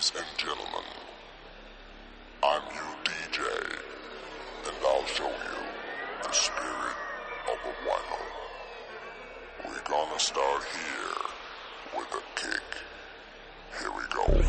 Ladies and gentlemen, I'm your DJ, and I'll show you the spirit of a vinyl. We're gonna start here with a kick. Here we go.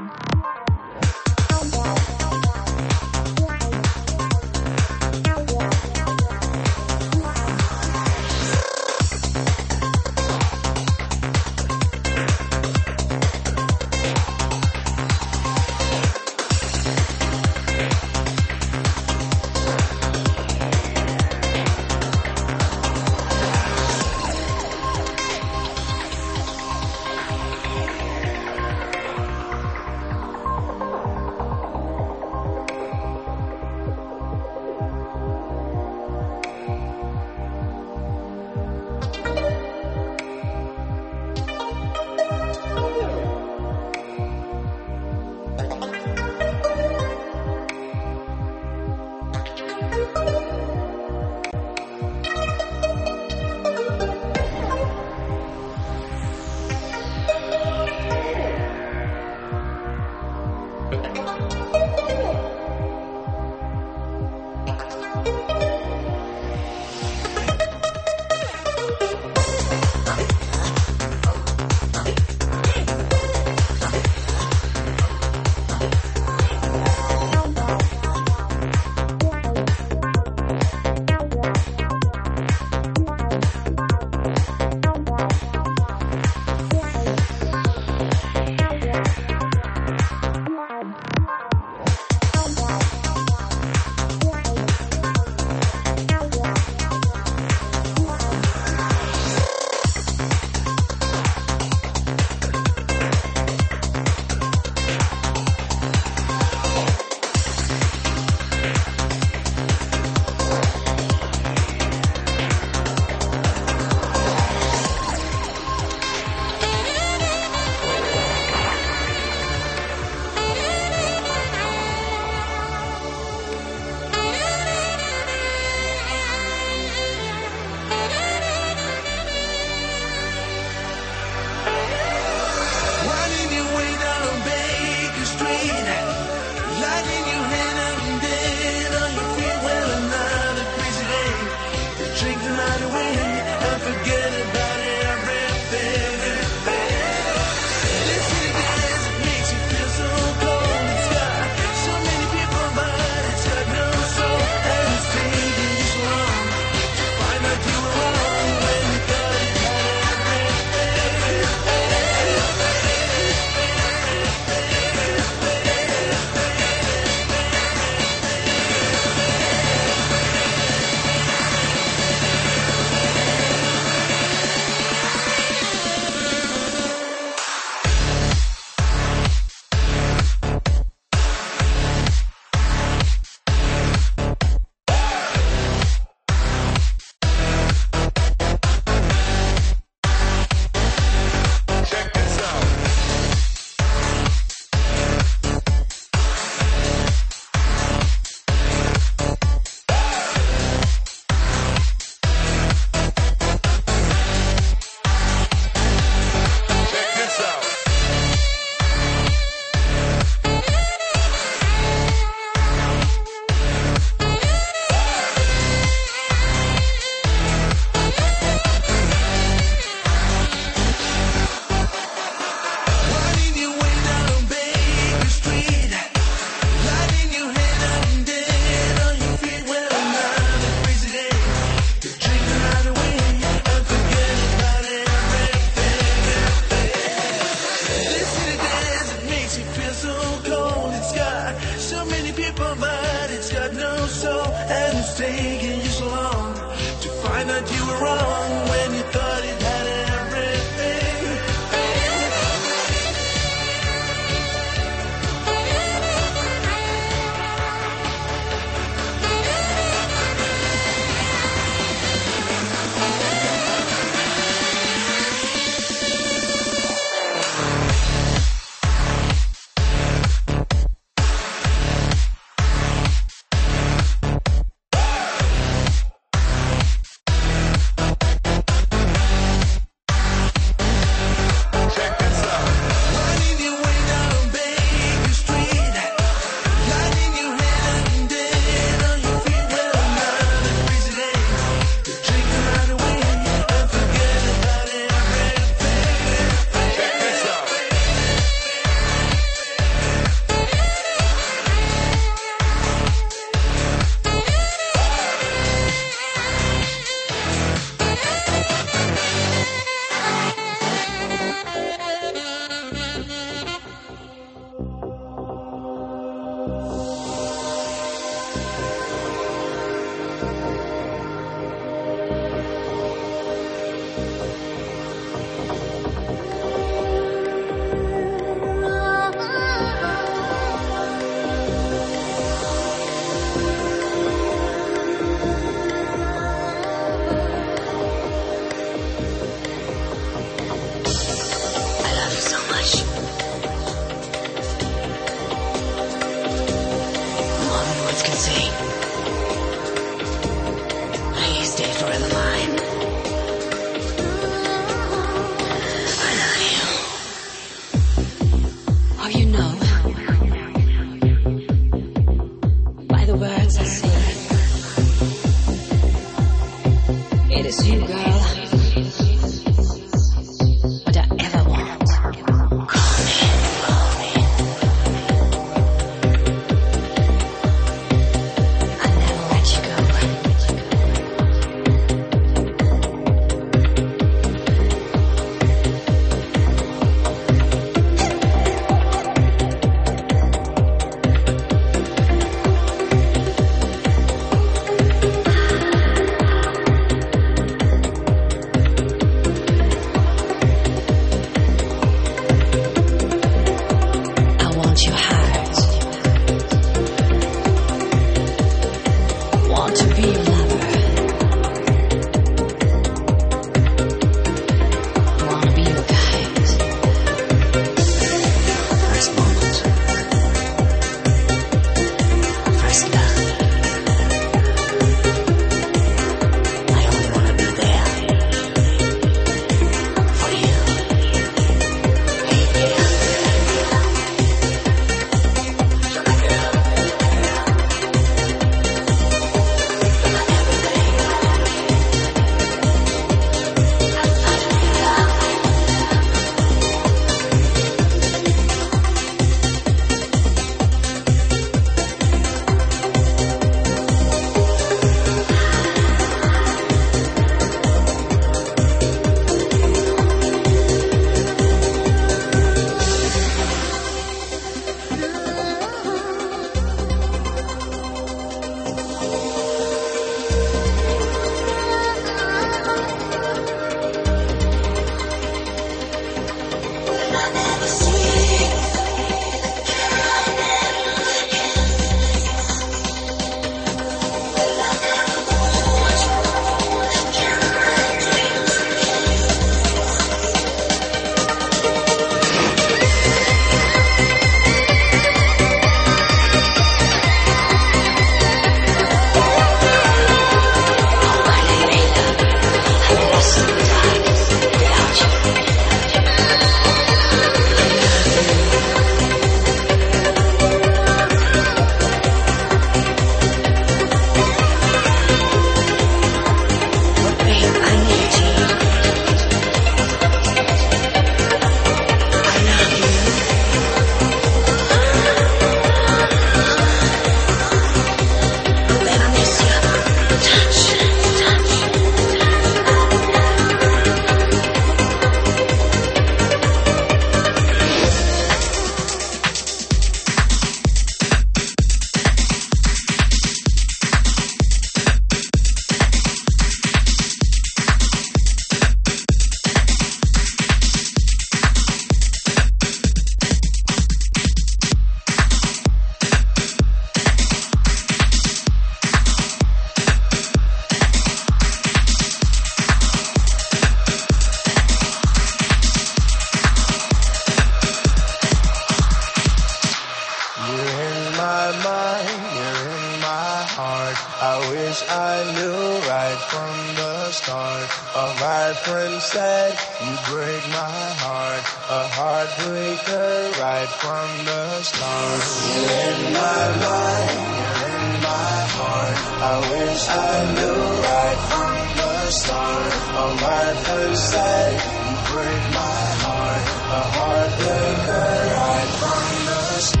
wish I knew right from the start. My friend said, you break my heart. A heartbreaker right from the start. You're in my mind, you're in my heart. I wish I knew right from the start. My friend said, you break my heart. A heartbreaker right from the start.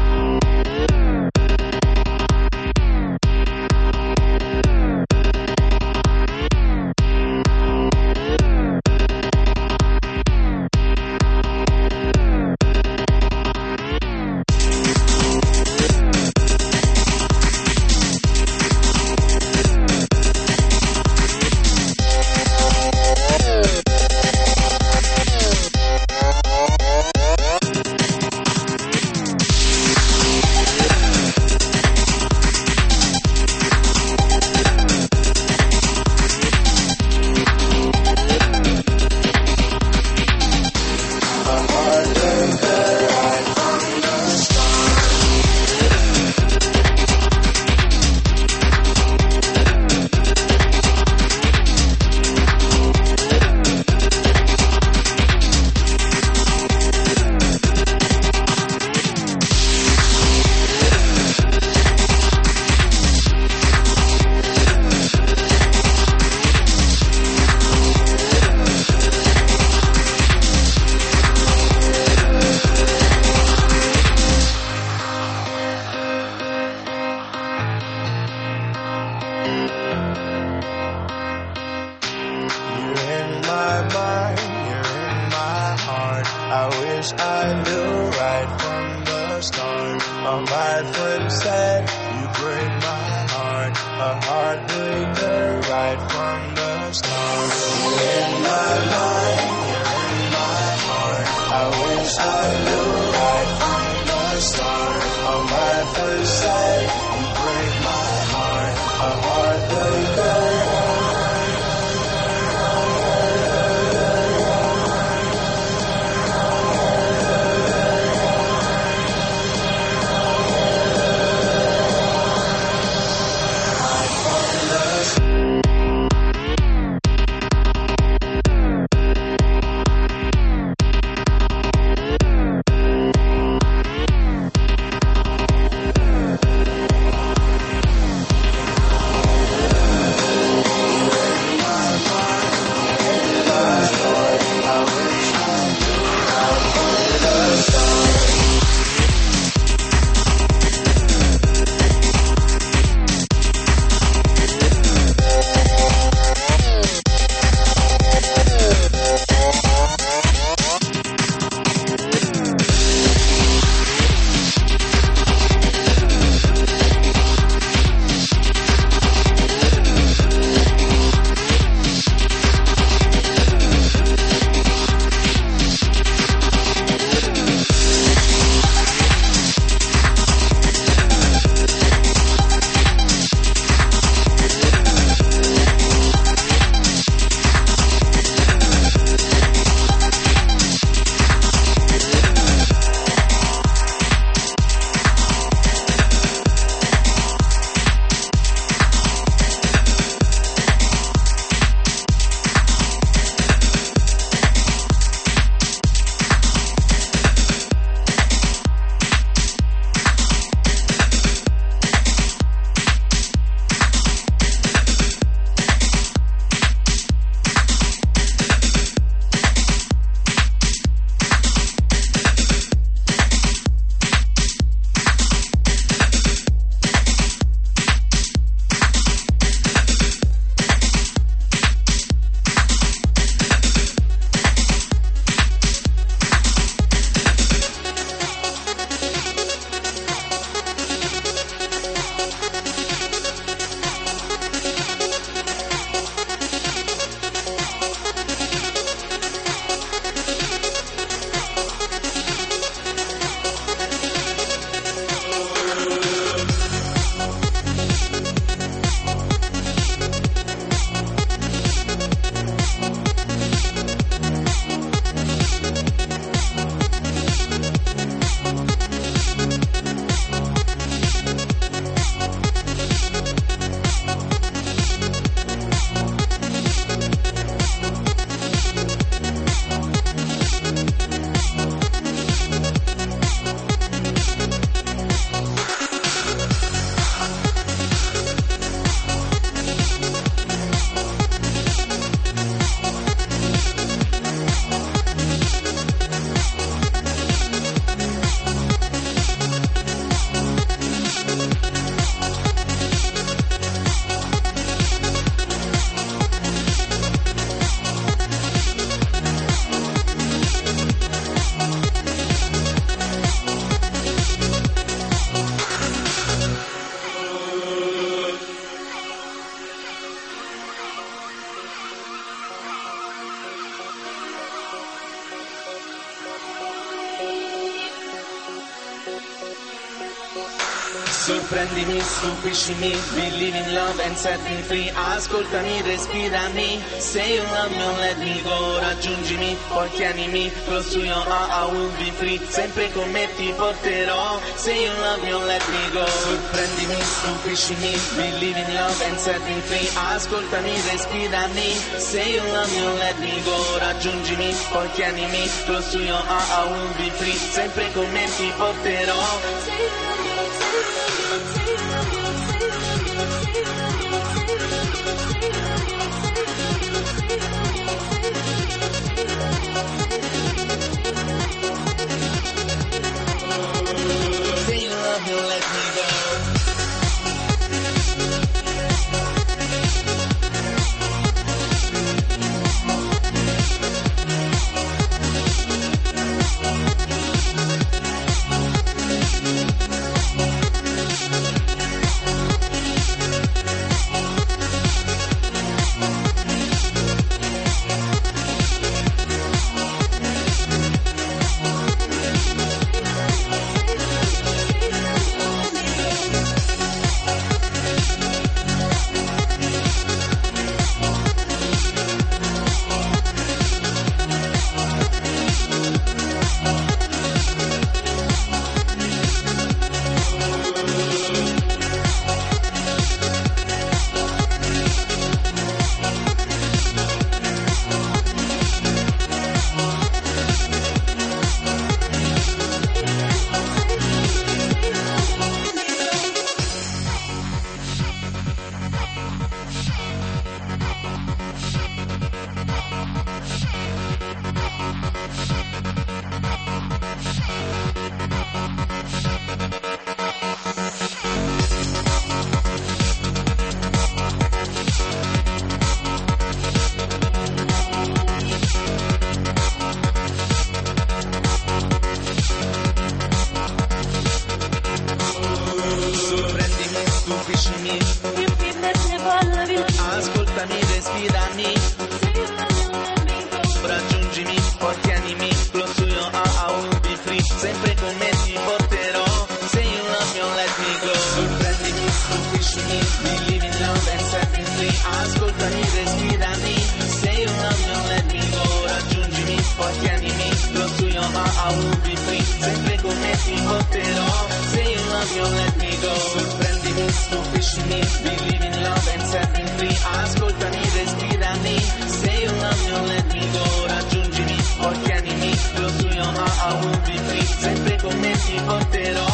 I wish I knew right from the start. My friend said, you break my heart. A heartbreaker right from the start. You're in my mind, you're in my heart. I wish I knew right from the start. My friend said, you break my heart. A heartbreaker. Sorprendimi, stupiscimi, believe in love and set me free. Ascoltami, respirami, say you love me, let me go. Raggiungimi, poi tienimi, close to your heart, I will be free. Sempre con me ti porterò, say you love me, let me go. Sorprendimi, stupiscimi, believe in love and set me free. Ascoltami, respirami, say you love me, let me go. Raggiungimi, poi tienimi, close to your heart, I will be free. Sempre con me ti porterò. Ascoltami, respirami, raggiungimi, poi tienimi, close to your heart, I will be free. Sempre con me ti porterò, say you love me, let me go. Sorprendimi, stupiscimi, believe in love and set me free. Ascoltami, respirami, say you love me, let me go. Raggiungimi, poi tienimi, close to your heart, I will be free. Sempre con me ti porterò, say you love me, let me go. Sorprendimi, stupiscimi, believe in love and set me free. Ascoltami, respirami, say you love me, let me go. Raggiungimi, poi tienimi, close to your heart, I will be free. Sempre con me ti porterò.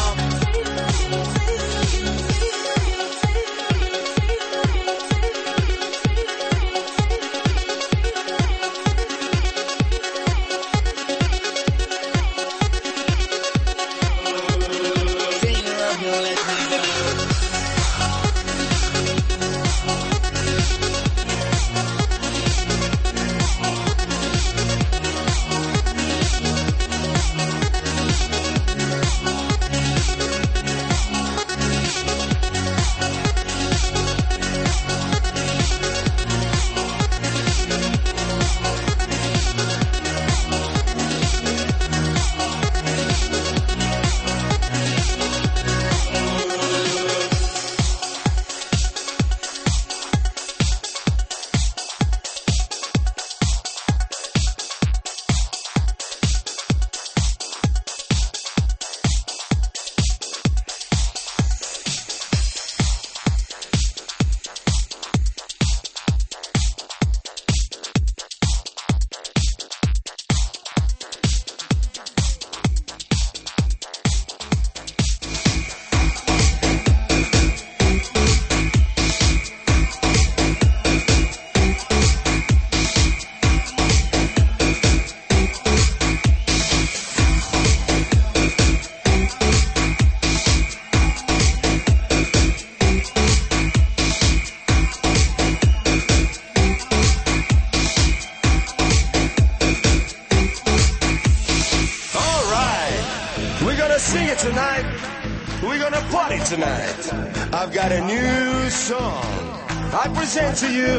tonight. We're gonna party tonight. I've got a new song. I present to you,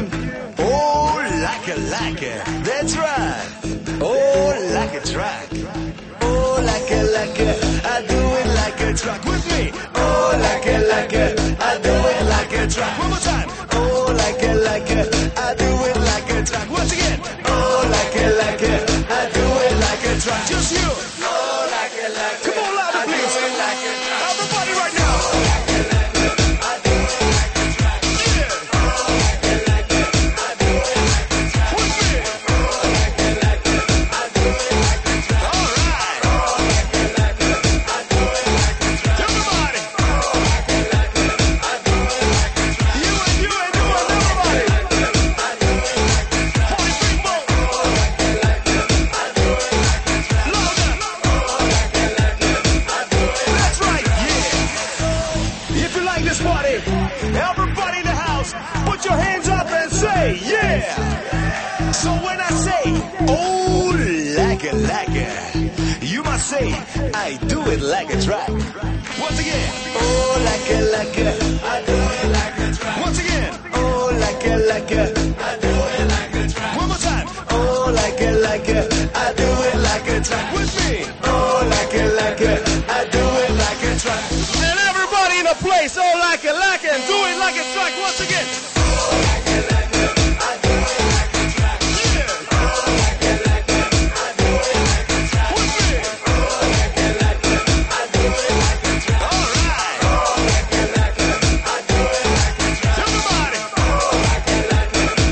oh, like a. That's right. Oh, like a track. Oh, like a. I do it like a track with me. Oh, like a. track. Just you. Come on, louder, please. Everybody right now. Everybody in the house, put your hands up and say, yeah. So when I say, oh, like it, you must say, I do it like a track. Once again, oh, like it, I do it like a track. Once again, oh, like it, I do it like a track. One more time, oh, like it, I do it like a track. With me, oh, like it, I do it like a track. And everybody in the place, oh, like it, and do it like a track once again. Oh, like it, I do it like a track. Yeah. Oh, like it, I do it like a track. With me. Oh, like it, I do it like a track. All right. Oh, like it, I do it like a track. Everybody. Oh, like it, I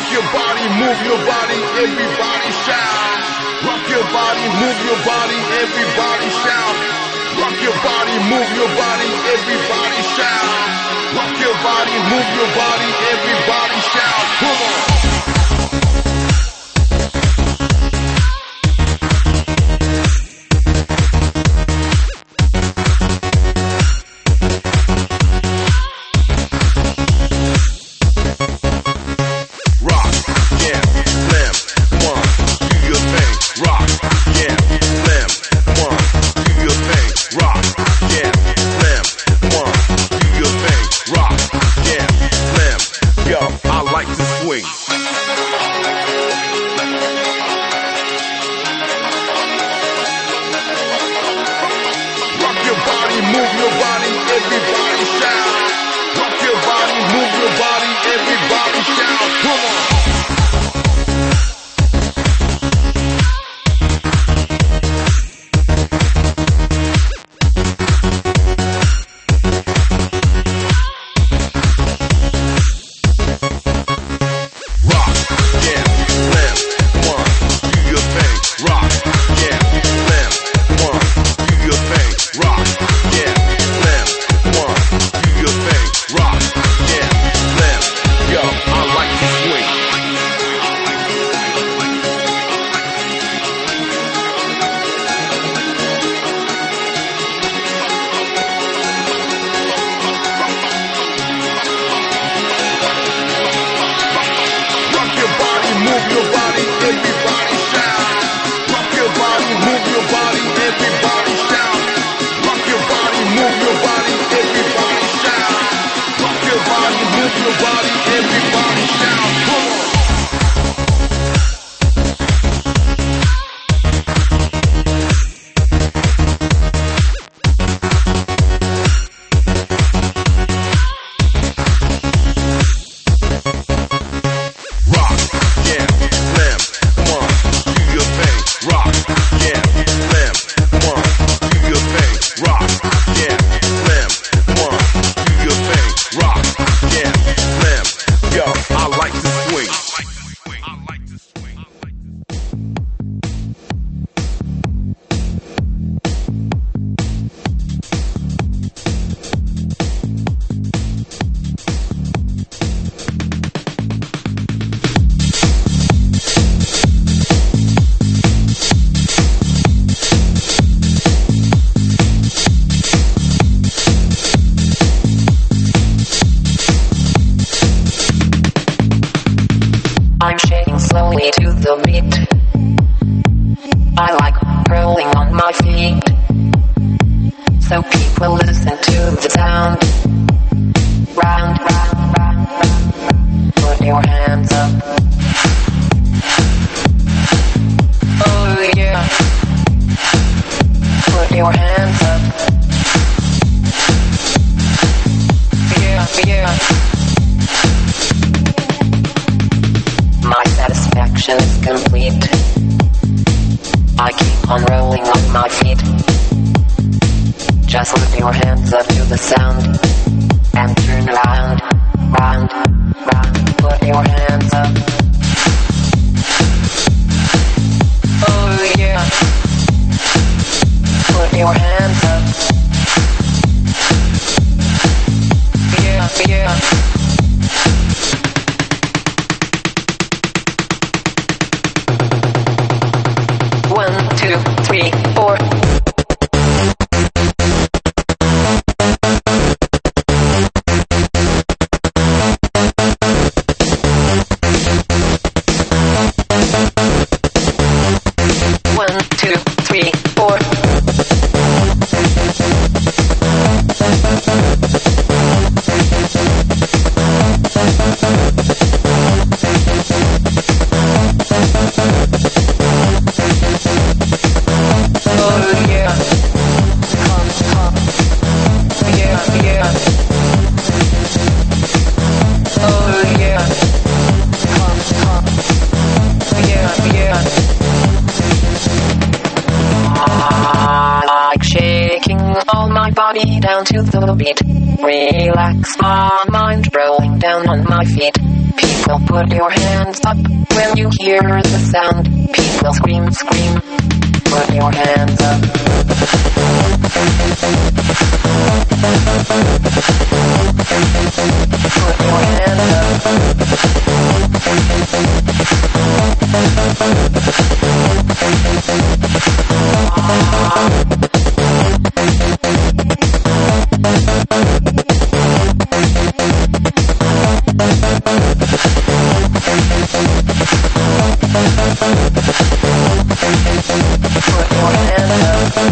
your body, move your body, everybody shout. Rock your body, move your body, everybody shout. Rock your body, move your body, everybody shout. Rock your body, move your body, everybody shout. Come on. Roll my body down to the beat. Relax my mind, rolling down on my feet. People, put your hands up when you hear the sound. People, scream, scream. Put your hands up. Put your hands up. Put your hands up.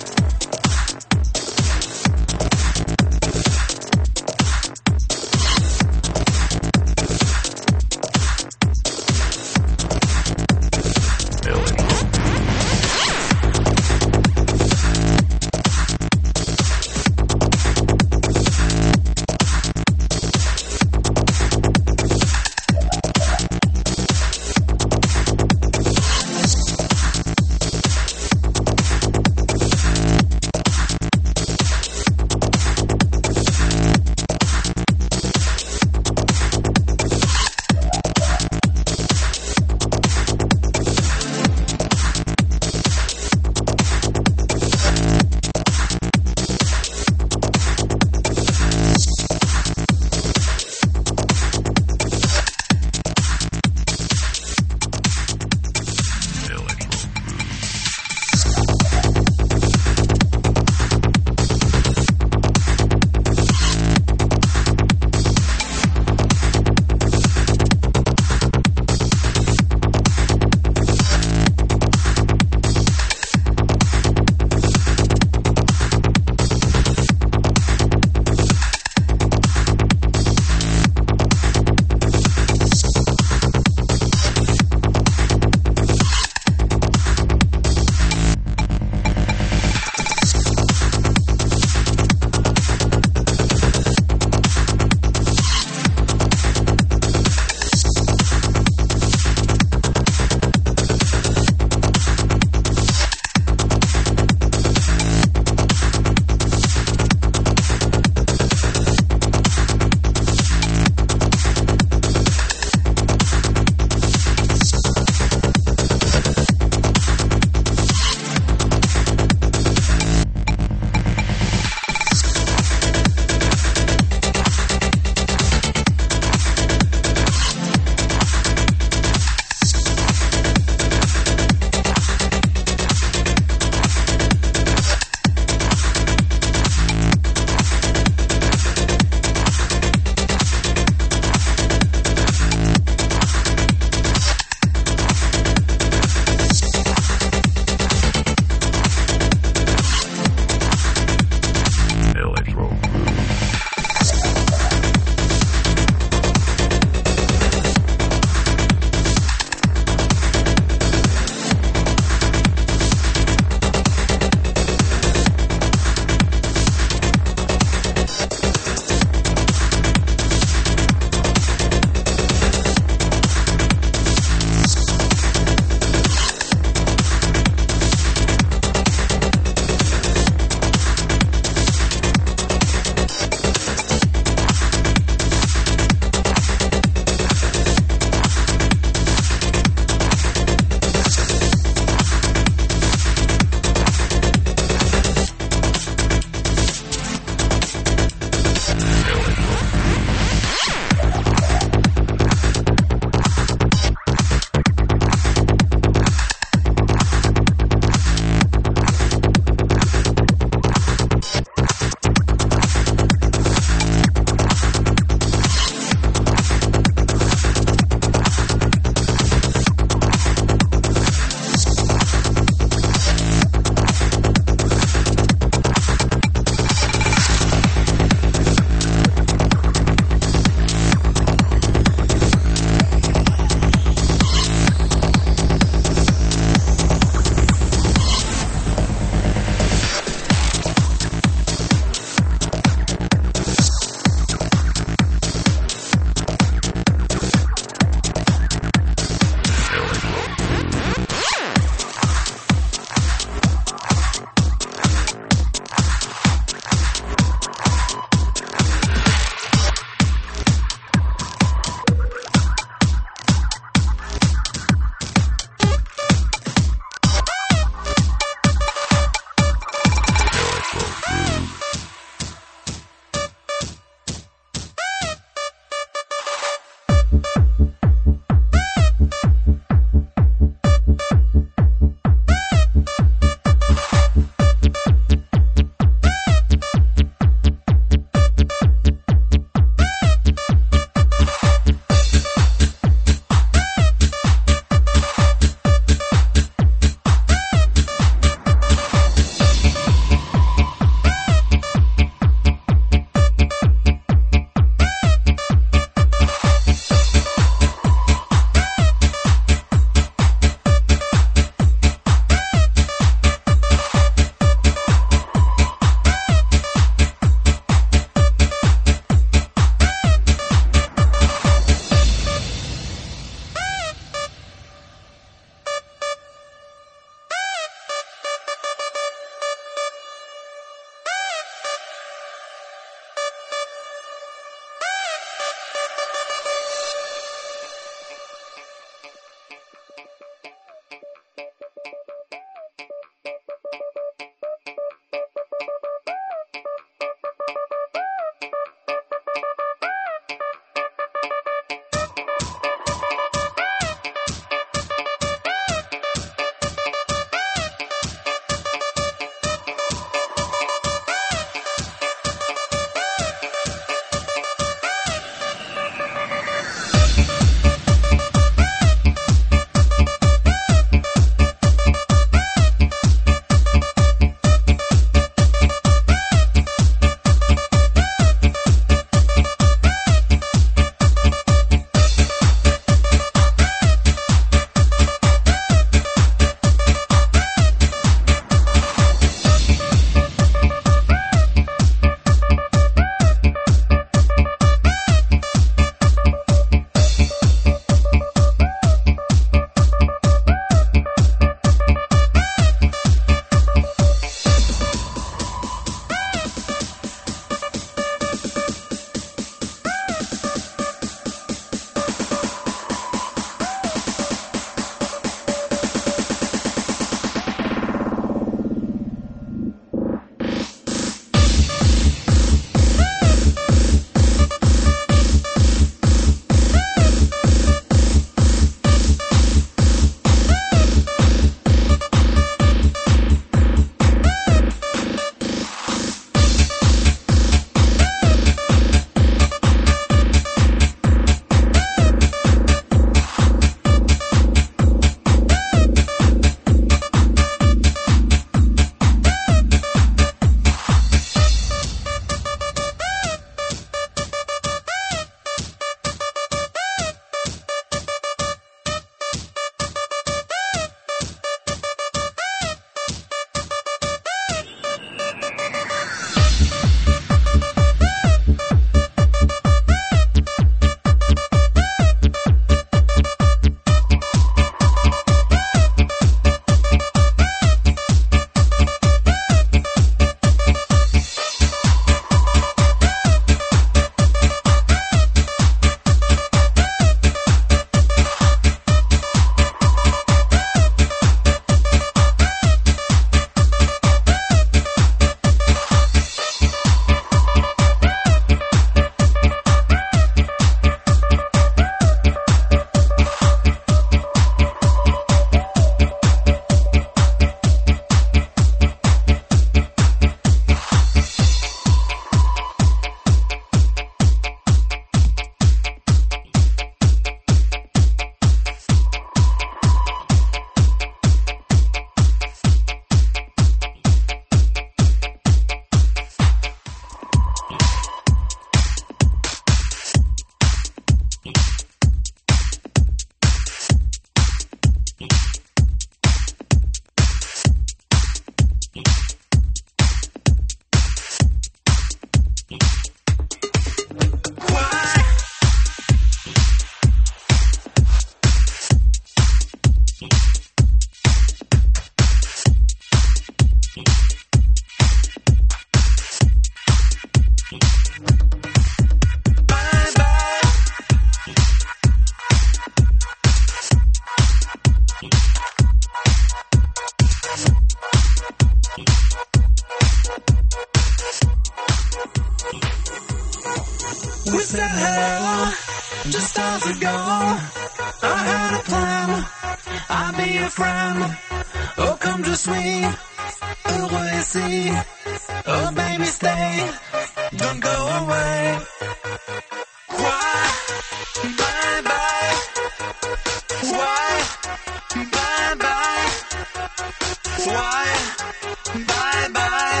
We said hello just stars ago. I had a plan, I'll be your friend. Oh, come je suis heureux ici. Oh, baby, stay, don't go away. Why? Bye bye. Why? Bye bye. Why? Bye bye.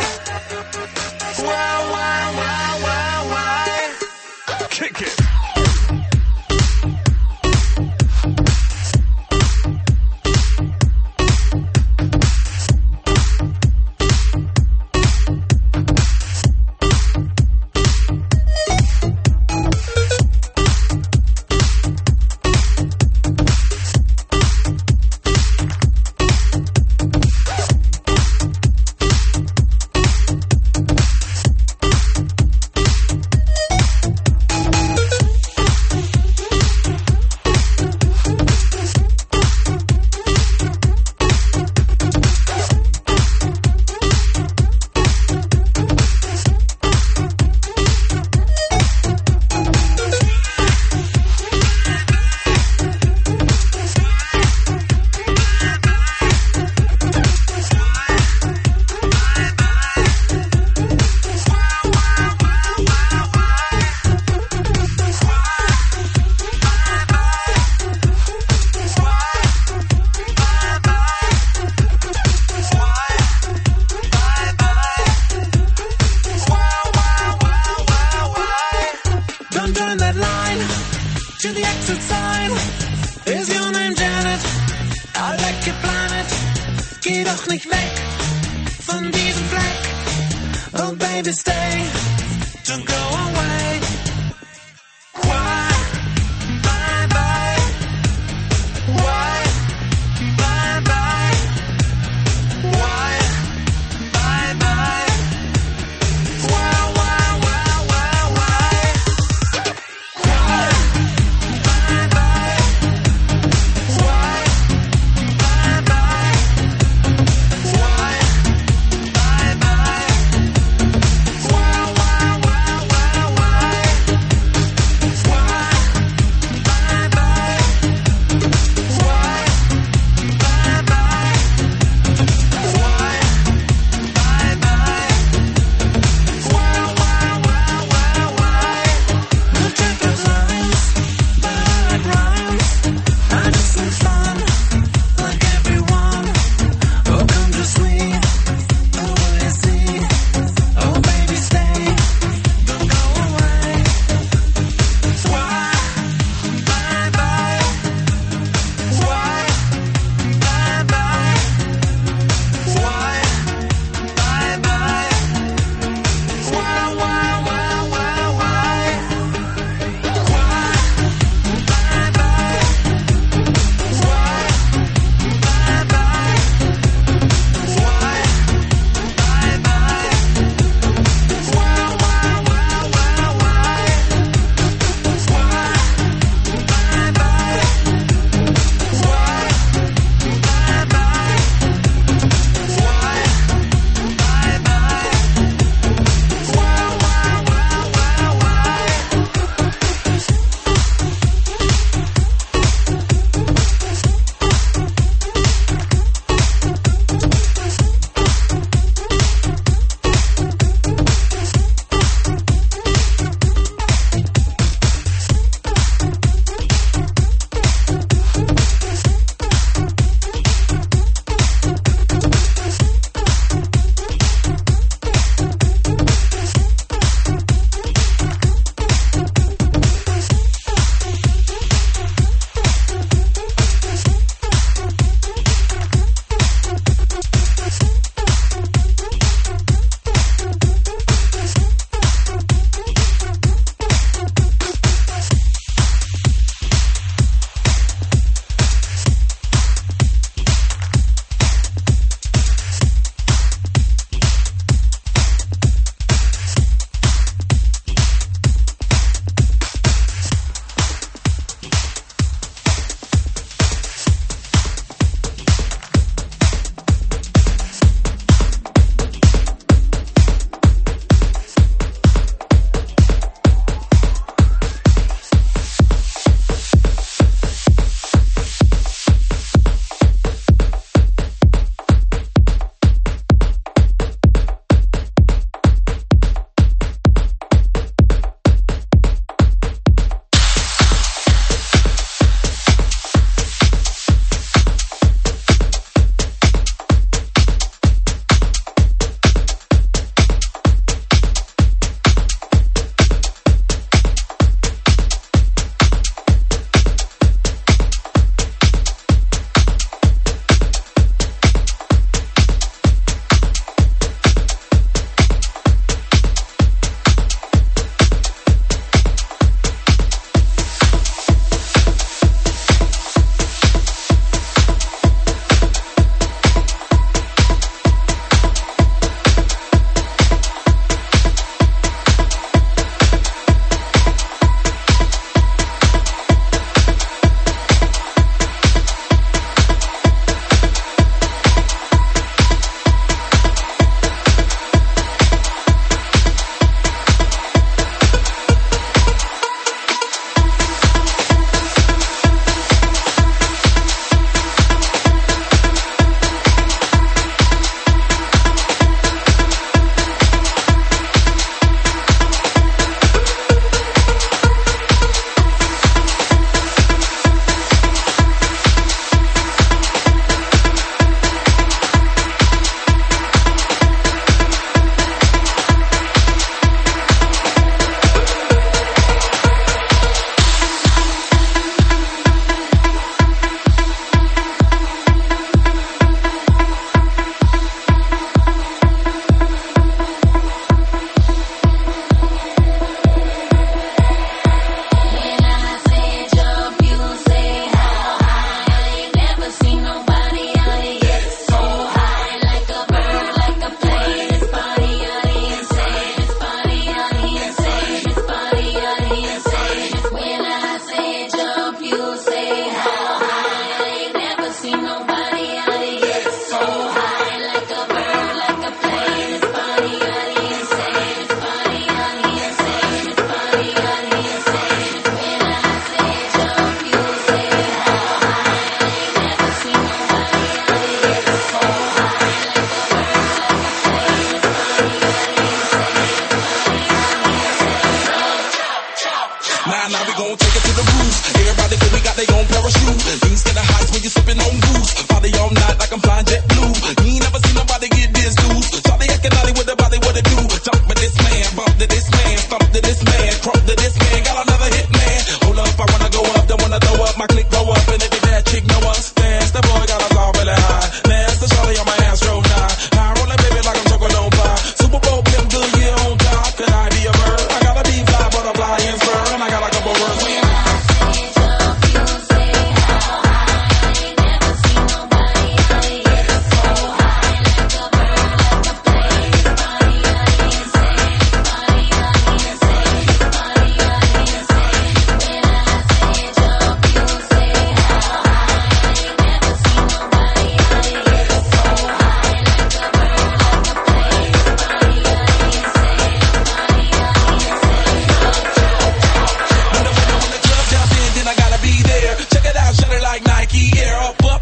Why? Kick it. To the exit sign. Is your name Janet? I like your planet. Geh doch nicht weg von diesem Fleck. Oh baby, stay. Don't go away. Why? Bye bye. Why? Bye bye. Why? Bye bye. Why?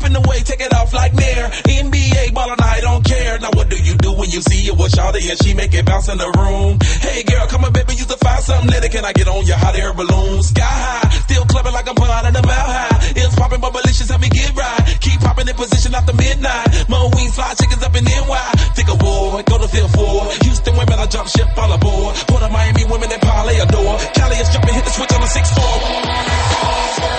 finna wait, take it off like Nair. NBA ballin', I don't care. Now what do you do when you see it with Shawty and she make it bounce in the room? Hey girl, come on baby, you to find something later. Can I get on your hot air balloon? Sky high, still clubbing like I'm pulling the mile high. It's popping, but malicious, help me get right. Keep popping in position after midnight. Mo wings, fly chickens up in NY. Think of war, go to field 4. Houston women, I jump ship, all aboard. Put a Miami women and parlay adore. Cali is jumping, hit the switch on the 6-4.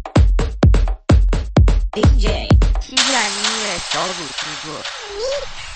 DJ. Для мира все лучше.